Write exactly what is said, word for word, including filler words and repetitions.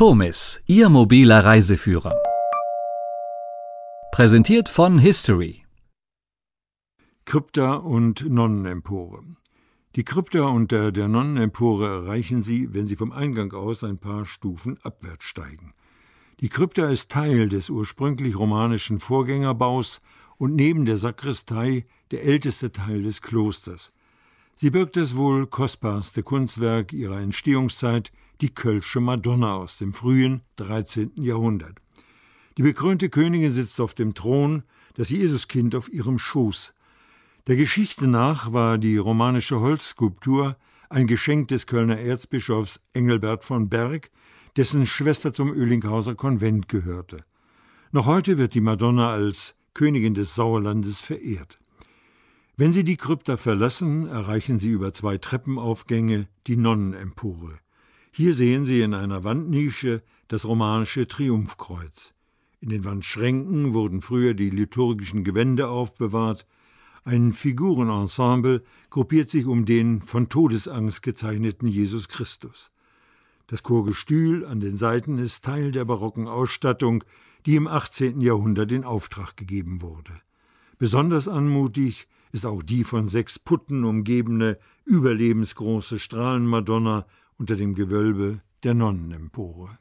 Tomis, Ihr mobiler Reiseführer. Präsentiert von History. Krypta und Nonnenempore. Die Krypta unter der Nonnenempore erreichen Sie, wenn Sie vom Eingang aus ein paar Stufen abwärts steigen. Die Krypta ist Teil des ursprünglich romanischen Vorgängerbaus und neben der Sakristei der älteste Teil des Klosters. Sie birgt das wohl kostbarste Kunstwerk ihrer Entstehungszeit, die Kölsche Madonna aus dem frühen dreizehnten Jahrhundert. Die bekrönte Königin sitzt auf dem Thron, das Jesuskind auf ihrem Schoß. Der Geschichte nach war die romanische Holzskulptur ein Geschenk des Kölner Erzbischofs Engelbert von Berg, dessen Schwester zum Oelinghauser Konvent gehörte. Noch heute wird die Madonna als Königin des Sauerlandes verehrt. Wenn Sie die Krypta verlassen, erreichen Sie über zwei Treppenaufgänge die Nonnenempore. Hier sehen Sie in einer Wandnische das romanische Triumphkreuz. In den Wandschränken wurden früher die liturgischen Gewände aufbewahrt. Ein Figurenensemble gruppiert sich um den von Todesangst gezeichneten Jesus Christus. Das Chorgestühl an den Seiten ist Teil der barocken Ausstattung, die im achtzehnten Jahrhundert in Auftrag gegeben wurde. Besonders anmutig ist auch die von sechs Putten umgebene, überlebensgroße Strahlenmadonna unter dem Gewölbe der Nonnenempore.